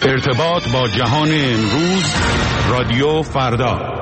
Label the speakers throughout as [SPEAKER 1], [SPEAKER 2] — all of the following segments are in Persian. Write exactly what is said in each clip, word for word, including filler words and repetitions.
[SPEAKER 1] ارتباط با جهان امروز، رادیو فردا.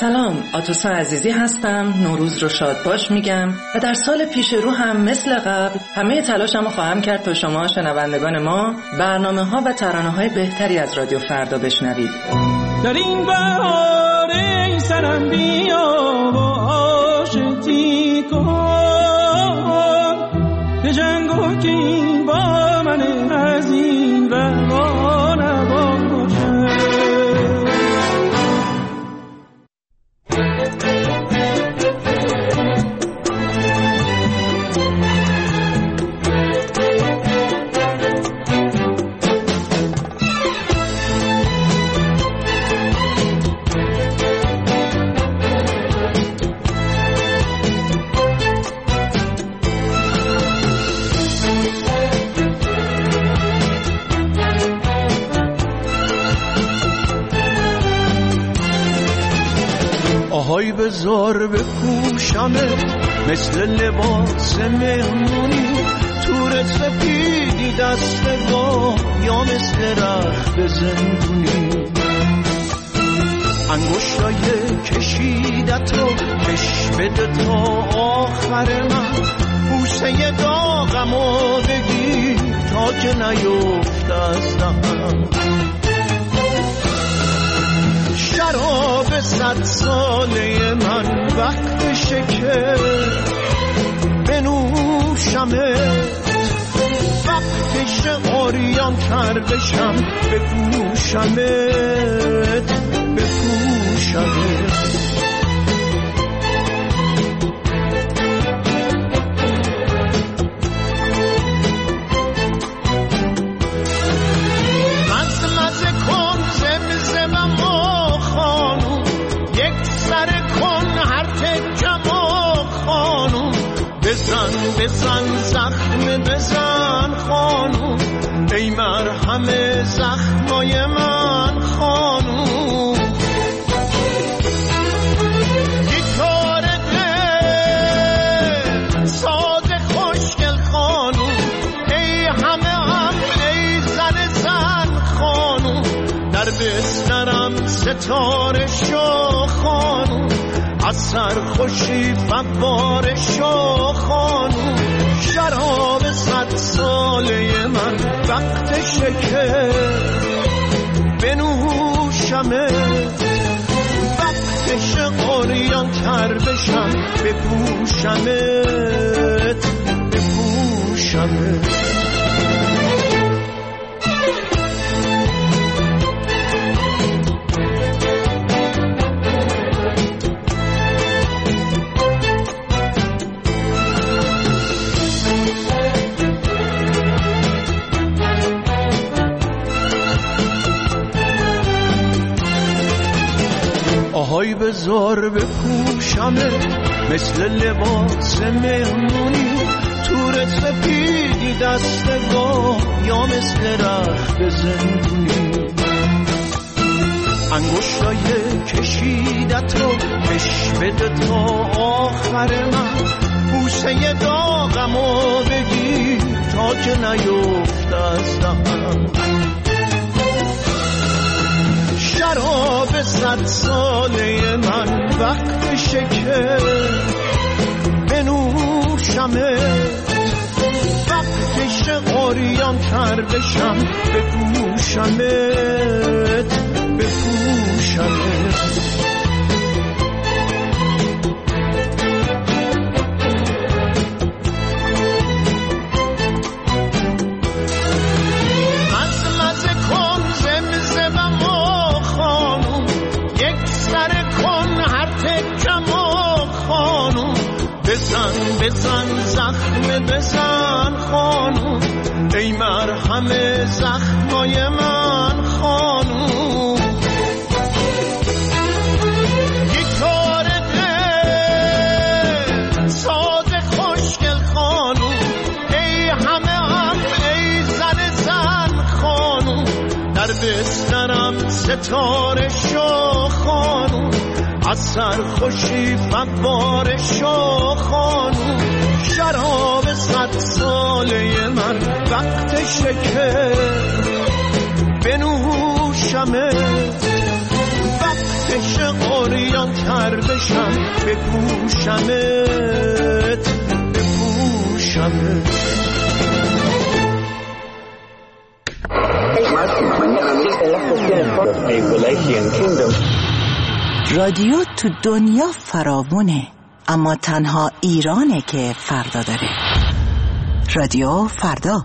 [SPEAKER 2] سلام، آتوسا عزیزی هستم. نوروز رو شاد باش میگم و در سال پیش رو هم مثل قبل همه تلاشمو خواهم کرد تا شما شنوندگان ما برنامه ها و ترانه های بهتری از رادیو فردا بشنوید.
[SPEAKER 3] در این بهار ای سرم بیا و آشتی کن، به جنگ و کین با من از این روا نباشه.
[SPEAKER 4] آهای بزار بپوشمت مثل لباس مهمونی، تور سپیدی دستگاه یا مثل رخت زندونی، انگشتای کشیدتو کش بده تا آخر من، بوسه داغمو بگیر تا که نیفت از دهنم. شراب صد ساله من وقتشه که بنوشمت، وقتشه آریان تر بشم بپوشمت بپوشمت. بزن بزن زخم بزن خانوم، ای مرهم زخمای من خانوم. گیتار دل ساز خوشگل خانوم، ای همه هم ای زن زن خانوم. در بسترم ستاره شو خانوم، از سرخوشی فوار شو خانوم. شراب صد ساله من وقتشه که بنوشمت، وقتشه آریان تر بشم بپوشمت بپوشمت. آهای بزار بپوشمت مثل لباس مهمونی، تور سپیدی دستگاه یا مثل رخت زندونی، انگشتای کشیدتو کش بده تا آخر من، بوسه داغمو بگیر تا که نیفت از دهنم. شراب صد ساله من وقتشه که بنوشمت، وقتشه آریان تر بشم بپوشمت بپوشمت. بزن بزن زخم بزن خانوم، ای مرهم زخمای من خانوم. گیتار دل ساز خوشگل خانوم، ای همه هم ای زن زن خانوم. در بسترم ستاره شو خانوم، از سرخوشی فوار شو خانوم. شراب صد ساله من وقتشه که بنوشمت، وقتشه فریادتر بشم بپوشمت بپوشمت.
[SPEAKER 5] رادیو تو دنیا فراوونه، اما تنها ایرانه که فردا داره. رادیو فردا.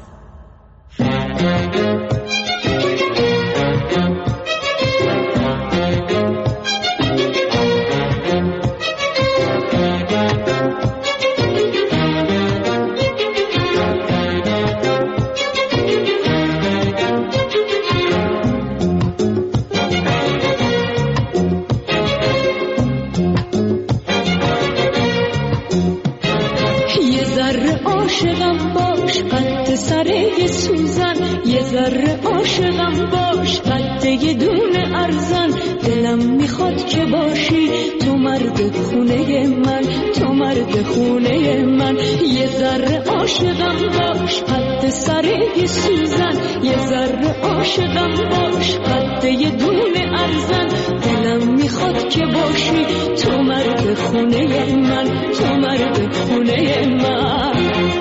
[SPEAKER 6] عاشقم باش قد سره سوزن، یه ذره عاشقم باش قد یه دونه ارزن. دلم میخواد که باشی تو مرد خونه من، تو مرد خونه من. یه ذره عاشقم باش قد سره سوزن، یه ذره عاشقم باش قد یه دونه ارزن. دلم میخواد که باشی تو مرد خونه من، تو مرد خونه من.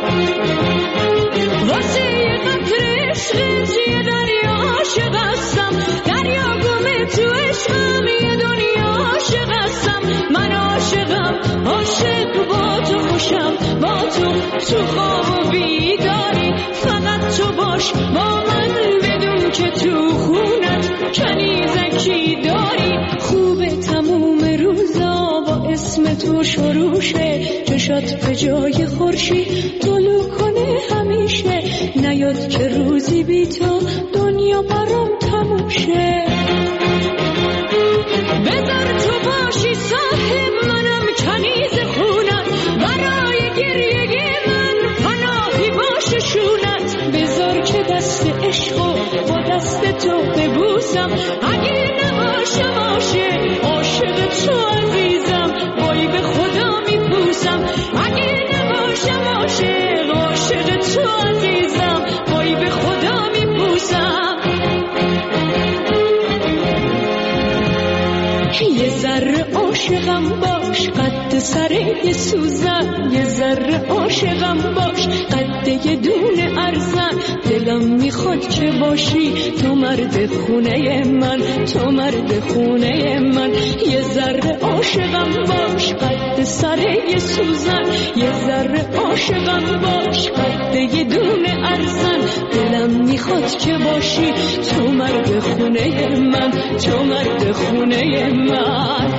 [SPEAKER 6] واسه یه قطره عشقت یه دریا عاشق هستم، دریا گمه تو عشقم یه دنیا عاشق هستم. من عاشقم عاشق با تو خوشم، با تو تو خواب و بیداری. فقط تو باش با من بدون که تو خونت کنیزکی داری. خوبه تموم روزا با اسم تو شروشه، چشات به جای خورشید طلوع کنه همیشه. نیاد که روزی بی تو دنیا برام تموم شه. بذار تو باشی صاحب منم کنیز خونت، برای گریه من پناهی باشه شونت. بذار که دست عشقو با دست تو ببوسم، اگه نباشه باشه عاشق تو عزیزم. وای به خدا میپوسم اگه نباشه باشه عاشق تو عزیزم. وای به خدا میپوسم. یه ذره عاشقم باش قد سره سوزن، یه ذره عاشقم باش قد یه دونه ارزن. دلم میخواد که باشی تو مرد خونه من، تو مرد خونه من. یه ذره عاشقم باش قد سره سوزن، یه ذره عاشقم باش قد یه دونه ارزن. دلم میخواد که باشی تو مرد خونه من، تو مرد خونه من.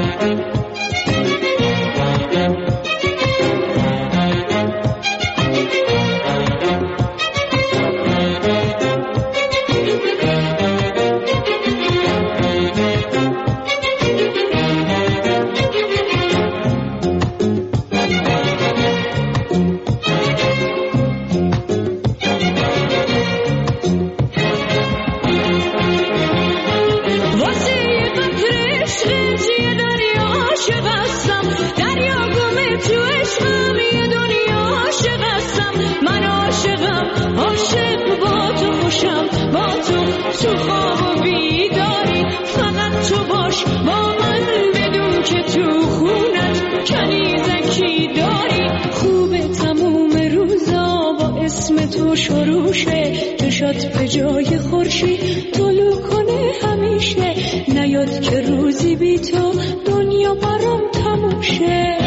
[SPEAKER 6] تو خواب و بیداری. فقط تو باش با من بدون که تو خونت کنیزکی داری. خوبه تموم روزا با اسم تو شروشه، چشات به جای خورشید طلوع کنه همیشه. نیاد که روزی بی تو دنیا برام تموم شه.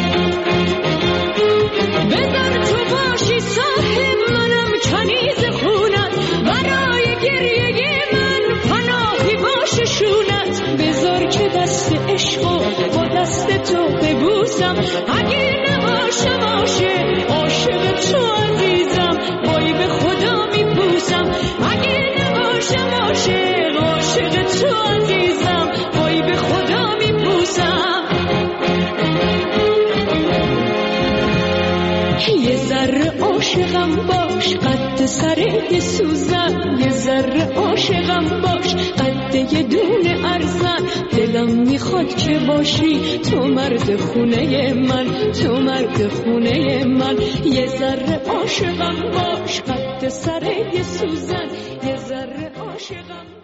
[SPEAKER 6] بذار تو باشی صاحب منم کنیز خونت، برای گریه من پناهی باشه شونت. بذار که دست عشقو با دست تو ببوسم، اگه نباشه باشه عاشق تو عزیزم. وای به خدا میپوسم اگه نباشه باشه عاشق تو عزیزم. وای به خدا میپوسم. یه ذره عاشقم باش قد سره سوزن، یه ذره عاشقم باش قد یه دونه ارزن. دلم میخواد که باشی تو مرد خونه من، تو مرد خونه من. یه ذره عاشقم باش قد سره سوزن، یه ذره عاشقم